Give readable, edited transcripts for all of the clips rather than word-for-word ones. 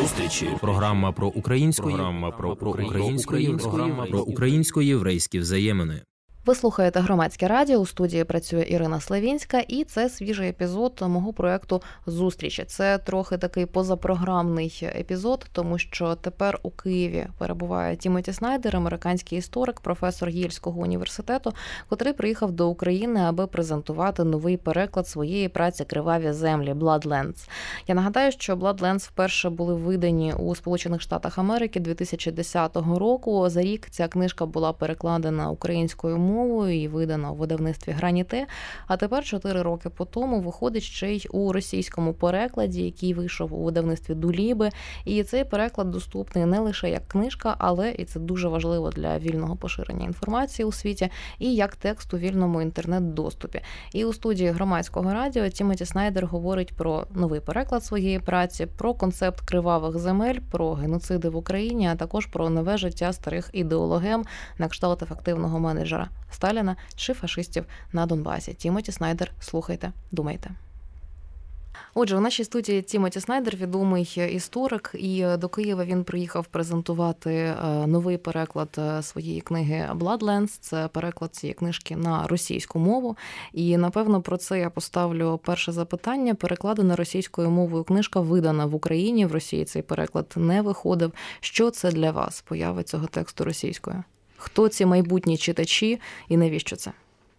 Зустрічі. Програма про українсько-єврейські взаємини. Ви слухаєте Громадське радіо, у студії працює Ірина Славінська, і це свіжий епізод мого проєкту «Зустрічі». Це трохи такий позапрограмний епізод, тому що тепер у Києві перебуває Тімоті Снайдер, американський історик, професор Єльського університету, котрий приїхав до України, аби презентувати новий переклад своєї праці «Криваві землі» «Bloodlands». Я нагадаю, що «Bloodlands» вперше були видані у Сполучених Штатах Америки 2010 року. За рік ця книжка була перекладена українською мовою і видана у видавництві «Граніте», а тепер 4 роки по тому виходить ще й у російському перекладі, який вийшов у видавництві «Дуліби». І цей переклад доступний не лише як книжка, але, і це дуже важливо для вільного поширення інформації у світі, і як текст у вільному інтернет-доступі. І у студії Громадського радіо Тімоті Снайдер говорить про новий переклад своєї праці, про концепт кривавих земель, про геноциди в Україні, а також про нове життя старих ідеологем на кшталт ефективного менеджера Сталіна чи фашистів на Донбасі. Тімоті Снайдер, слухайте, думайте. Отже, у нашій студії Тімоті Снайдер, відомий історик, і до Києва він приїхав презентувати новий переклад своєї книги «Bloodlands». Це переклад цієї книжки на російську мову. І, напевно, про це я поставлю перше запитання. Перекладена російською мовою книжка видана в Україні, в Росії цей переклад не виходив. Що це для вас, поява цього тексту російською? Хто ці майбутні читачі і навіщо це?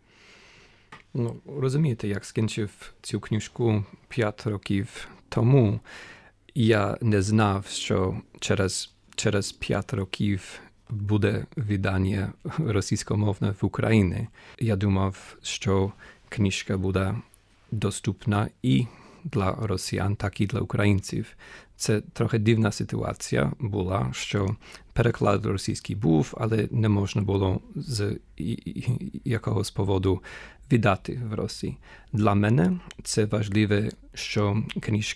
Розумієте, як скінчив цю книжку 5 років тому, я не знав, що через 5 років буде видання російськомовне в Україні. Я думав, що книжка буде доступна і для росіян, так і для українців. Це трохи дивна ситуація була, що переклад російський був, але не можна було з якогось поводу видати в Росії. Для мене це важливо, що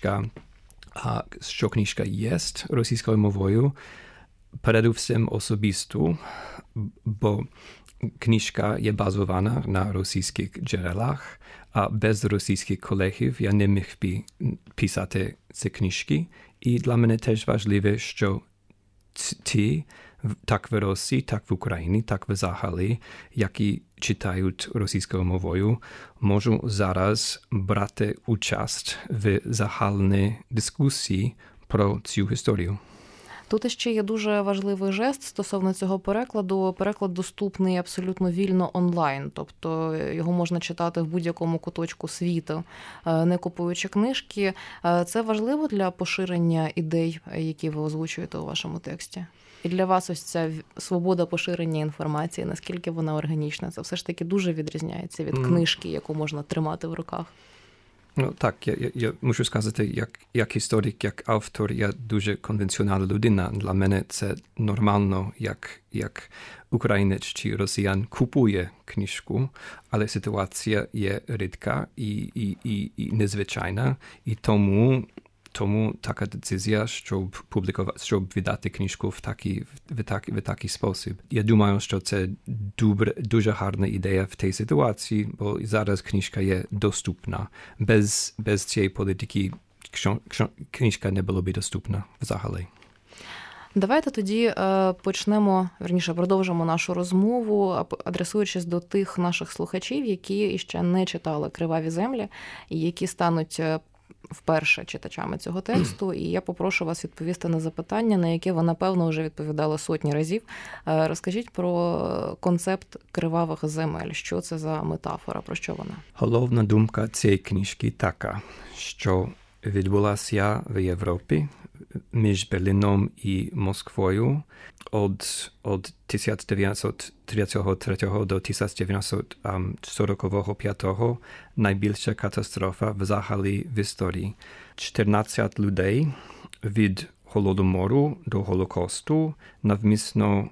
книжка є російською мовою, передусім особисто, бо книжка є базована на російських джерелах, а без російських колегів я не міг би писати ці книжки. І для мене теж важливо, що ті, так в Росії, так в Україні, так взагалі, які читають російською мовою, можуть зараз брати участь в загальній дискусії про цю історію. Тут ще є дуже важливий жест стосовно цього перекладу. Переклад доступний абсолютно вільно онлайн, тобто його можна читати в будь-якому куточку світу, не купуючи книжки. Це важливо для поширення ідей, які ви озвучуєте у вашому тексті? І для вас ось ця свобода поширення інформації, наскільки вона органічна? Це все ж таки дуже відрізняється від книжки, яку можна тримати в руках. Так, я мушу сказати, як історик, як автор, я дуже конвенціональна людина. Для мене це нормально, як українець чи росіян купує книжку, але ситуація є рідка і незвичайна, і тому така децизія, щоб видати книжку в такий спосіб. Я думаю, що це дуже гарна ідея в тій ситуації, бо зараз книжка є доступна. Без цієї політики книжка не була б доступна взагалі. Давайте тоді продовжимо нашу розмову, адресуючись до тих наших слухачів, які ще не читали «Криваві землі» і які стануть вперше читачами цього тексту, і я попрошу вас відповісти на запитання, на яке ви, напевно, вже відповідали сотні разів. Розкажіть про концепт кривавих земель. Що це за метафора, про що вона? Головна думка цієї книжки така, що відбулася в Європі між Берліном і Москвою od 1933 до 1945 найбільша катастрофа взагалі в історії. 14 людей від Голодомору до Голокосту навмисно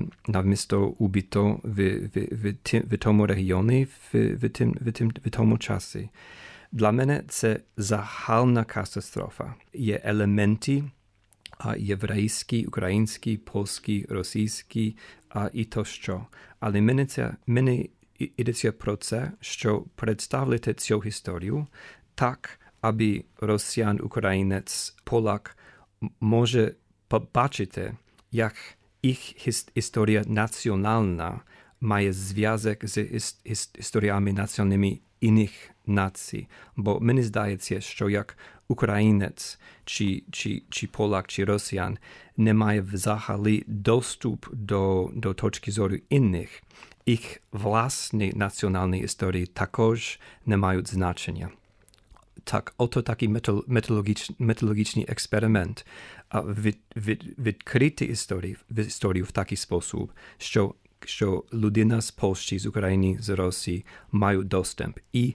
убито в тому регіоні в тому часі. Для мене це загальна катастрофа. Є елементи єврейські, українські, польські, російські і тощо. Але мені йдеться про це, що представити цю історію так, аби росіян, українець, поляк може побачити, як їх історія національна має зв'язок з історіями національними інших націй. Бо мені здається, що як українець, чи полак, чи росіян не має взагалі доступ до точки зору інших, їх власні національні історії також не мають значення. Так, ото такий методологічний експеримент відкрити історію в такий спосіб, що людина з Польщі, з України, з Росії мають доступ. І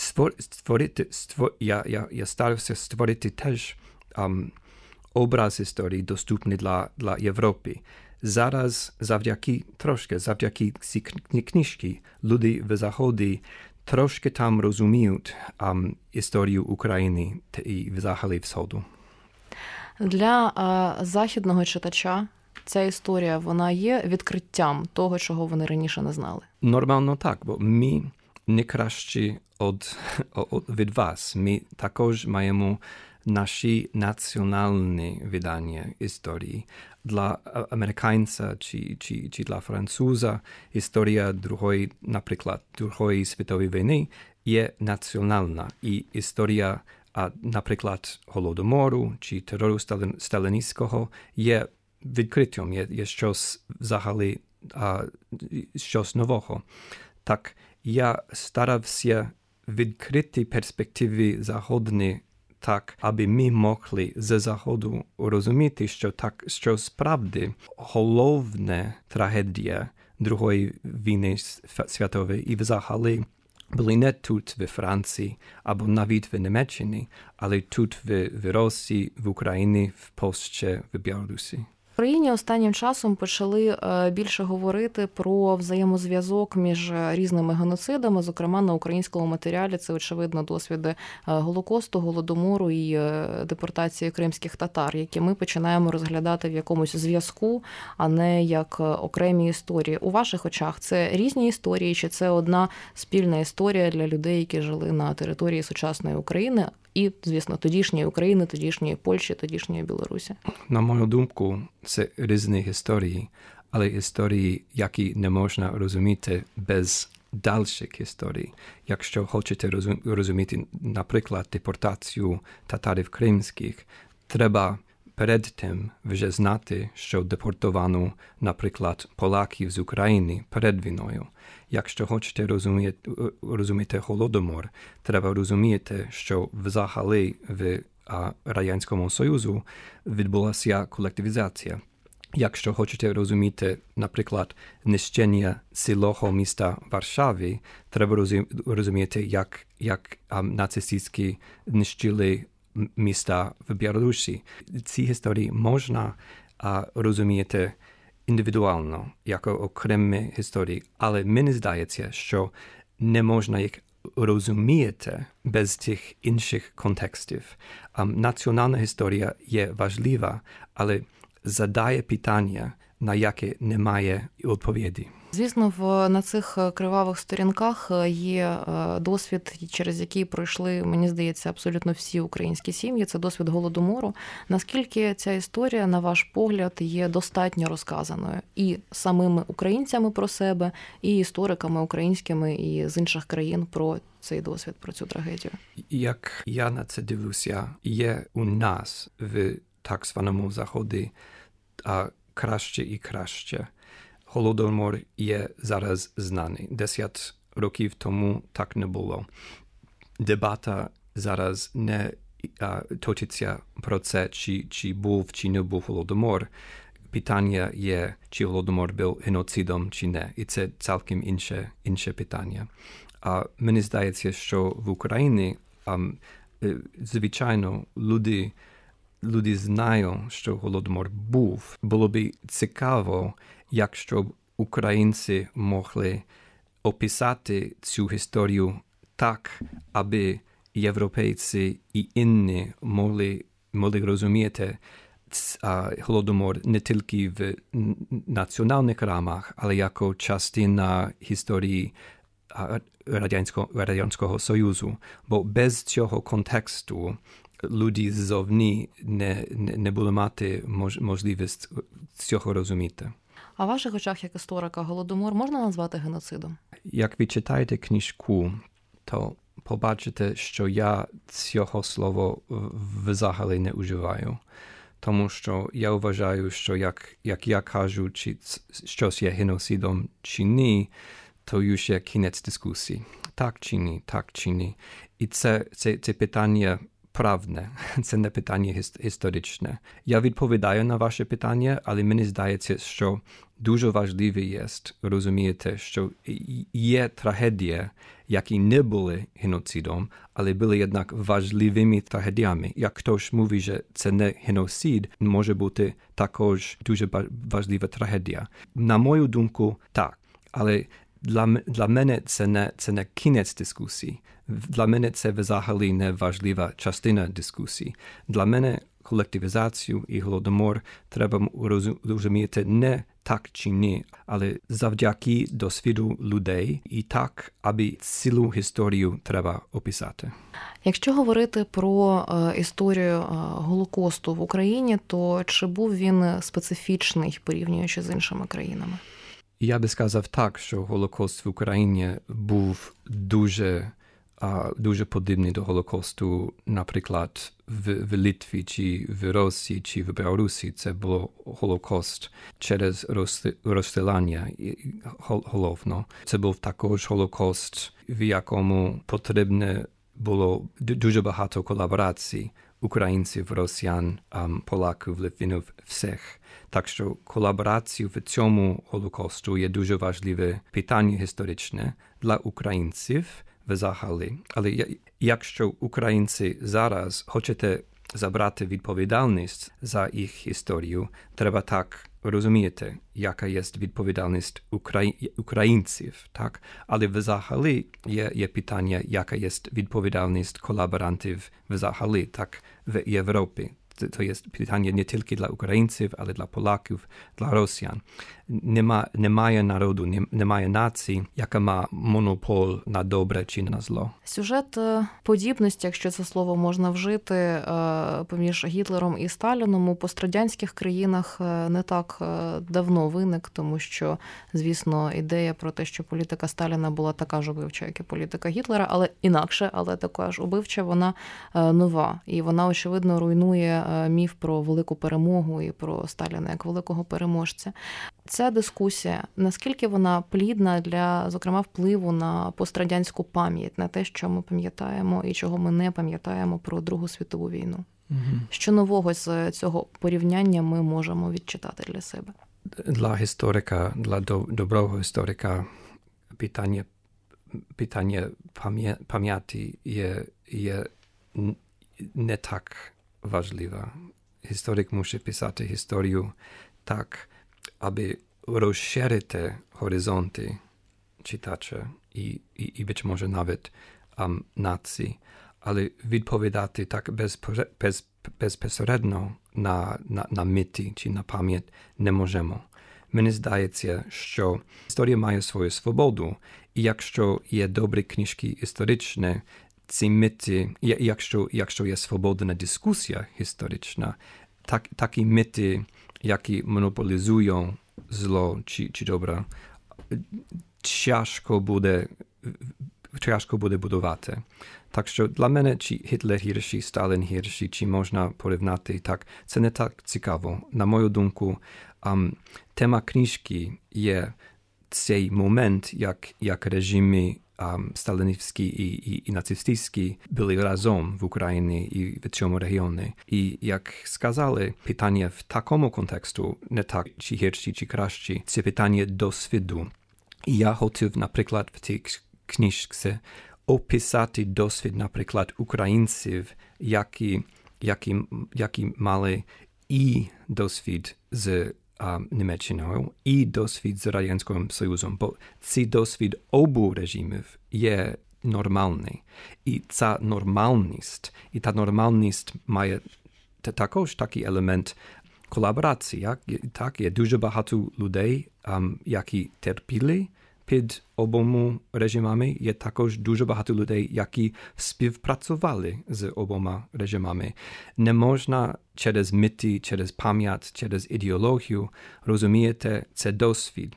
я старався створити теж образ історії доступний для Європи. Зараз завдяки ці книжки люди в Заході трошки там розуміють історію України і взагалі Сходу. Для західного читача ця історія, вона є відкриттям того, чого вони раніше не знали? Нормально так, бо ми не кращі від вас. Ми також маємо наші національні видання історії. Для американця чи для француза історія Другої світової війни є національна. І історія, наприклад, Голодомору чи терору сталінського є відкриттям, є щось взагалі, щось нового. Так, я старався відкрити перспективи заходні так, аби ми могли з Заходу розуміти, що справді головна трагедія Другої війни світової і взагалі були не тут в Франції або навіть в Німеччині, але тут в Росії, в Україні, в Польщі, в Білорусі. В Україні останнім часом почали більше говорити про взаємозв'язок між різними геноцидами, зокрема на українському матеріалі це, очевидно, досвіди Голокосту, Голодомору і депортації кримських татар, які ми починаємо розглядати в якомусь зв'язку, а не як окремі історії. У ваших очах це різні історії, чи це одна спільна історія для людей, які жили на території сучасної України і, звісно, тодішньої України, тодішньої Польщі, тодішньої Білорусі? На мою думку, це різні історії, але історії, які не можна розуміти без дальших історій. Якщо хочете розуміти, наприклад, депортацію татарів кримських, треба перед тим вже знати, що депортовано, наприклад, поляків з України перед війною. Якщо хочете розуміти Голодомор, треба розуміти, що взагалі в Радянському Союзу відбулася колективізація. Якщо хочете розуміти, наприклад, знищення цілого міста Варшави, треба розуміти, як нацистські знищили міста в Білорусі. Ці історії можна розуміти індивідуально, як окремі історії, але мені здається, що не можна їх розуміти без тих інших контекстів. Національна історія є важлива, але задає питання, на яке немає відповіді. Звісно, на цих кривавих сторінках є досвід, через який пройшли, мені здається, абсолютно всі українські сім'ї. Це досвід Голодомору. Наскільки ця історія, на ваш погляд, є достатньо розказаною і самими українцями про себе, і істориками українськими і з інших країн про цей досвід, про цю трагедію? Як я на це дивлюся, є у нас в так званому Заході краще і краще. Голодомор є зараз знаний. 10 років тому так не було. Дебата зараз не точиться про це, чи був, чи не був Голодомор. Питання є, чи Голодомор був геноцидом, чи не. І це цілком інше питання. Мені здається, що в Україні, звичайно, люди знають, що Голодомор був. Було б цікаво, якщо українці могли описати цю історію так, аби європейці і інші могли розуміти Голодомор не тільки в національних рамах, але як частина історії Радянського Союзу. Бо без цього контексту люди ззовні не були мати можливість цього розуміти. А в ваших очах, як історика, Голодомор можна назвати геноцидом? Як ви читаєте книжку, то побачите, що я цього слова взагалі не уживаю. Тому що я вважаю, що як я кажу, чи щось є геноцидом чи ні, то już є кінець дискусії. Так чи ні. І це питання правне, це не питання історичне. Я відповідаю на ваше питання, але мені здається, що дуже важливо є розуміти, що є трагедії, які не були геноцидом, але були однак важливими трагедіями. Як хтось мовить, що це не геноцид, може бути також дуже важлива трагедія. На мою думку, так. Але для мене це не кінець дискусії. Для мене це взагалі не важлива частина дискусії. Для мене колективізацію і Голодомор треба розуміти не так чи ні, але завдяки досвіду людей і так, аби цілу історію треба описати. Якщо говорити про історію Голокосту в Україні, то чи був він специфічний, порівнюючи з іншими країнами? Я би сказав так, що Голокост в Україні був дуже подібний до Голокосту, наприклад, в Литві, чи в Росії, чи в Білорусі. Це було Голокост через розстріляння головно. Це був також Голокост, в якому потрібно було дуже багато колаборацій українців, росіян, поляків, литвинів, всіх. Так що колаборація в цьому Голокосту є дуже важливе питання історичне для українців взагалі. Але якщо українці зараз хочете забрати відповідальність за їх історію, треба так розуміти, яка є відповідальність українців, так? Але взагалі є питання, яка є відповідальність колаборантів взагалі, так, в Європі. To jest pytanie nie tylko dla Ukraińców, ale dla Polaków, dla Rosjan. Немає народу, немає нації, яка має монопол на добре чи на зло. Сюжет подібності, якщо це слово можна вжити, поміж Гітлером і Сталіном у пострадянських країнах не так давно виник, тому що, звісно, ідея про те, що політика Сталіна була така ж убивча, як і політика Гітлера, але інакше, але така ж убивча, вона нова. І вона, очевидно, руйнує міф про велику перемогу і про Сталіна як великого переможця. Ця дискусія, наскільки вона плідна для, зокрема, впливу на пострадянську пам'ять, на те, що ми пам'ятаємо і чого ми не пам'ятаємо про Другу світову війну? Що нового з цього порівняння ми можемо відчитати для себе? Для історика, для доброго історика питання пам'яті є не так важливе. Історик мусить писати історію так, аби розширити горизонти читача і być може навіть нації, але відповідати так безпосередньо на миті чи на пам'ять не можемо. Мені здається, що історія має свою свободу, і якщо є добрі книжки історичні, ці миті, якщо є свободна дискусія історична, такі миті, які монополізують зло чи добре, тяжко буде будувати. Так що для мене, чи Гітлер гірший, Сталін гірший, чи можна порівняти так, це не так цікаво. На мою думку, тема книжки є цей момент, як режими сталінівські і нацистські були разом в Україні і в цьому регіоні. І, як сказали, питання в такому контексту, не так, чи гірші, чи кращі, це питання досвіду. І я хотів, наприклад, в цій книжці описати досвід, наприклад, українців, які мали і досвід з Німеччиною, і досвід з Радянським Союзом, бо цей досвід обох режимів є нормальний. І ця нормальність має також такий елемент колаборації. Так? Є дуже багато людей, які терпіли під обома режимами є також дуже багато людей, які співпрацювали з обома режимами. Не можна через міти, через пам'ять, через ідеологію розуміти це досвід.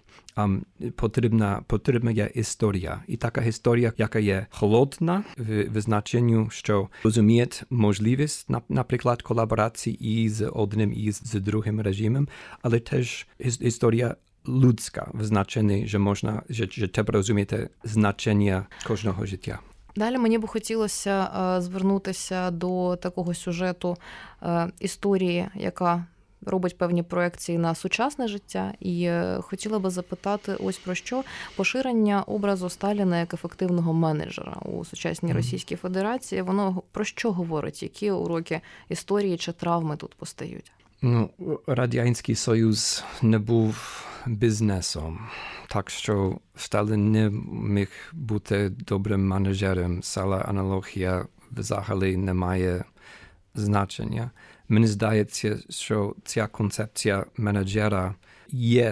Потрібна є історія. І така історія, яка є холодна в значенні, що розуміє можливість, наприклад, колаборації із одним і з другим режимом, але теж історія людська в значенні, що треба розуміти значення кожного життя. Далі мені б хотілося звернутися до такого сюжету історії, яка робить певні проекції на сучасне життя, і хотіла би запитати ось про що поширення образу Сталіна як ефективного менеджера у сучасній Російській Федерації. Воно про що говорить? Які уроки історії чи травми тут постають? Радянський Союз не був бізнесом, так що Сталін не міг бути добрим менеджером. Ця аналогія взагалі не має значення. Мені здається, що ця концепція менеджера є,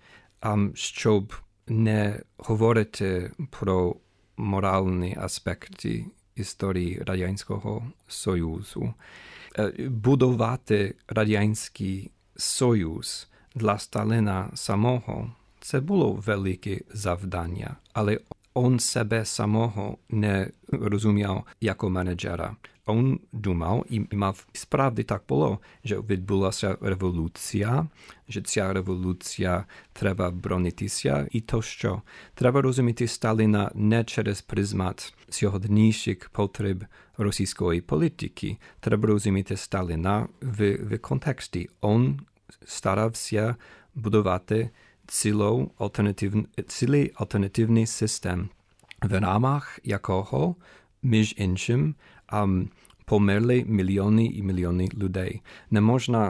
щоб не говорити про моральні аспекти історії Радянського Союзу. Будувати Радянський Союз для Сталіна самого – це було велике завдання, але він себе самого не розумів як менеджера. Він думав і мав справді так було, що відбулася революція, що ця революція треба бронитися і то, що треба розуміти Сталіна не через призмат сьогоднішніх потреб російської політики. Треба розуміти Сталіна в контексті. Він старався будувати цілий альтернативний систем, в рамах якого, між іншим, померли мільйони і мільйони людей. Не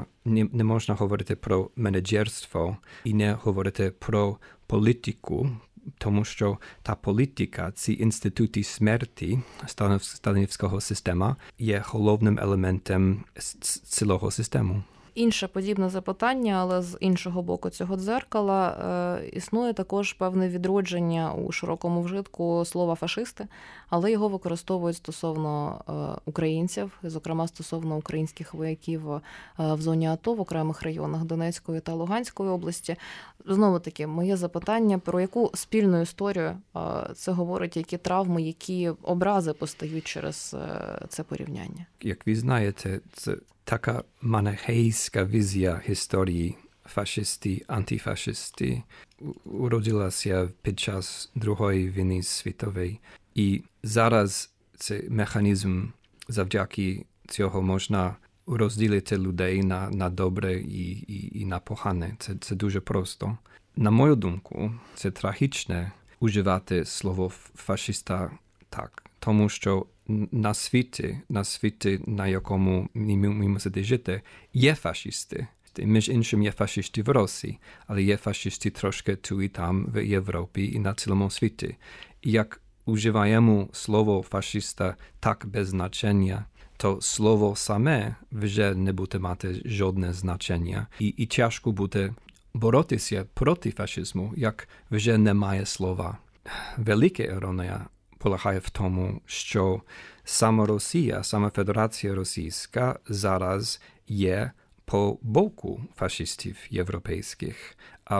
можна говорити про менеджерство і не говорити про політику, тому що та політика, ці інститути смерті сталінівського систему є головним елементом цілого систему. Інше подібне запитання, але з іншого боку цього дзеркала існує також певне відродження у широкому вжитку слова «фашисти», але його використовують стосовно українців, зокрема стосовно українських вояків в зоні АТО в окремих районах Донецької та Луганської області. Знову-таки, моє запитання, про яку спільну історію це говорить, які травми, які образи постають через це порівняння? Як ви знаєте, це така манахейська візія історії фашисти, антифашисти уродилася під час Другої війни світової. І зараз цей механізм, завдяки цього можна розділити людей на добре і на погане. Це дуже просто. На мою думку, це трагічне уживати слово фашиста так, тому що на світі, на якому ми мусимо жити, є фашисти. Між іншим є фашисти в Росії, але є фашисти трошки тут і там в Європі і на цілому світі. І як уживаємо слово фашиста так без значення, то слово саме вже не буде мати жодне значення. І тяжко буде боротися проти фашизму, як вже немає слова. Велика іронія полягає в тому, що сама Росія, сама Федерація Російська зараз є по боку фашистів європейських,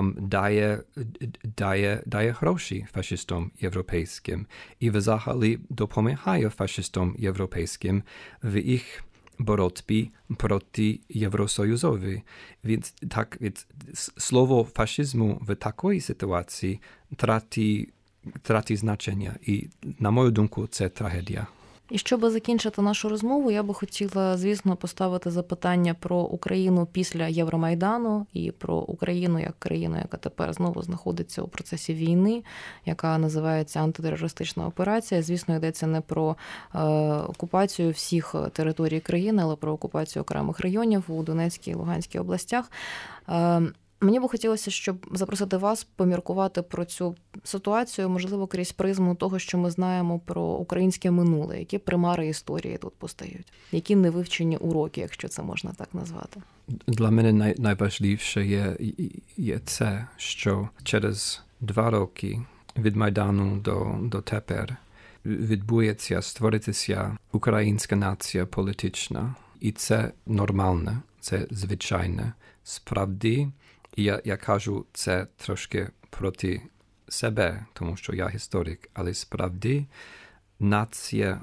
дає гроші фашистам європейським і взагалі допомагає фашистам європейським в їх боротьбі проти Євросоюзові. Від слово фашизму в такій ситуації трати значення. І, на мою думку, це трагедія. І щоб закінчити нашу розмову, я би хотіла, звісно, поставити запитання про Україну після Євромайдану і про Україну як країну, яка тепер знову знаходиться у процесі війни, яка називається антитерористична операція. Звісно, йдеться не про окупацію всіх територій країни, але про окупацію окремих районів у Донецькій і Луганській областях. Мені би хотілося, щоб запросити вас поміркувати про цю ситуацію, можливо, крізь призму того, що ми знаємо про українське минуле, які примари історії тут постають, які невивчені уроки, якщо це можна так назвати. Для мене найважливіше є це, що через 2 роки від Майдану до тепер відбувається створитися українська нація політична. І це нормальне, це звичайне. Справді, я кажу це трошки проти себе, тому що я історик, але справді нація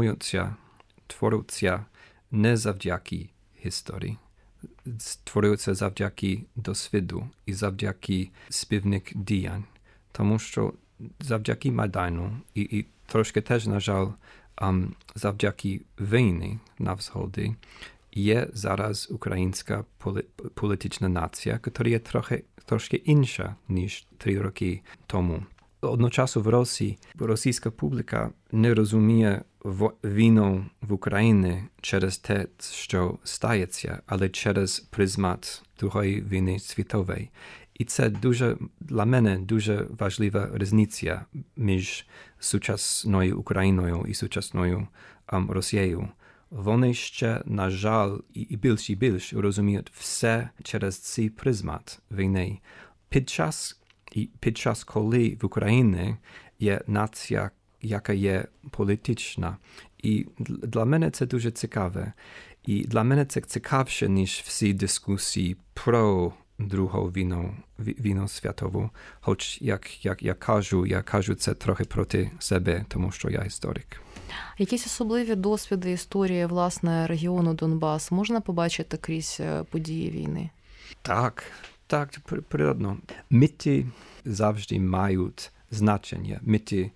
твориться не завдяки історії. Створюється завдяки досвіду і завдяки спільних діянь. Тому що завдяки Майдану і трошки теж, на жаль, завдяки війні на Сході є зараз українська політична нація, яка є трошки інша, ніж 3 роки тому. Одночасно в Росії російська публіка не розуміє війну в Україні через те, що стається, але через призмат Другої війни світової. І це для мене дуже важлива різниця між сучасною Україною і сучасною Росією. Вони ще, на жаль, і більш розуміють все через цей призмат війни. Під час, коли в Україні є нація, яка є політична. І для мене це дуже цікаве. І для мене це цікавіше, ніж всі дискусії про Другу війну світову. Хоч, як я кажу це трохи проти себе, тому що я історик. Якісь особливі досвіди історії, власне, регіону Донбас можна побачити крізь події війни? Так, природно. Міти завжди мають значення. Міти,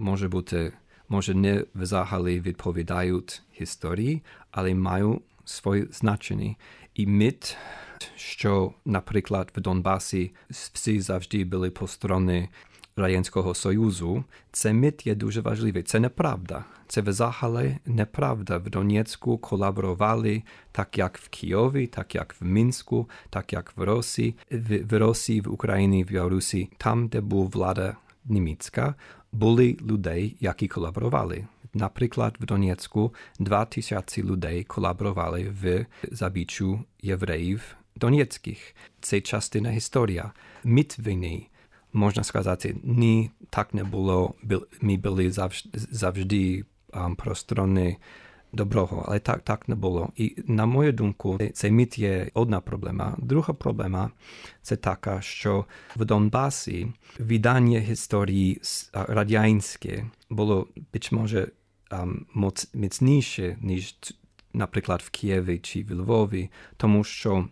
може не взагалі відповідають історії, але мають своє значення. І міт, що, наприклад, в Донбасі всі завжди були по стороні Радянського Союзу, це міт є дуже важливий. Це неправда. Це взагалі неправда. В Донецьку колаборували так, як в Києві, так, як в Мінську, так, як в Росії, в Україні, в Білорусі. Там, де була влада німецька, були людей, які колаборували. Наприклад, в Донецьку 2000 людей колаборували в забіччю євреїв донецьких. Це частина історії. Міт війни, можна сказати, ні, так не було. Ми були завжди про сторони доброго, але так не було. І, на мою думку, цей міт є одна проблема. Друга проблема – це така, що в Донбасі видання історії радянське було, може, міцніше, ніж, наприклад, в Києві чи в Львові, тому що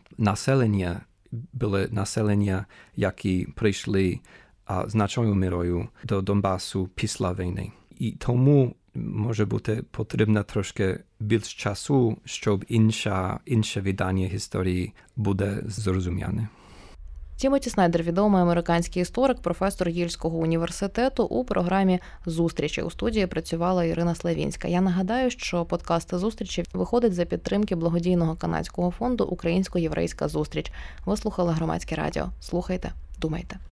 були населення, які прийшли значною мірою до Донбасу після війни. І тому може бути потрібно трошки більш часу, щоб інше видання історії буде зрозуміне. Тімоті Снайдер, відомий американський історик, професор Єльського університету, у програмі «Зустрічі». У студії працювала Ірина Славінська. Я нагадаю, що подкаст «Зустрічі» виходить за підтримки благодійного канадського фонду «Українсько-єврейська зустріч». Ви слухали Громадське радіо. Слухайте, думайте.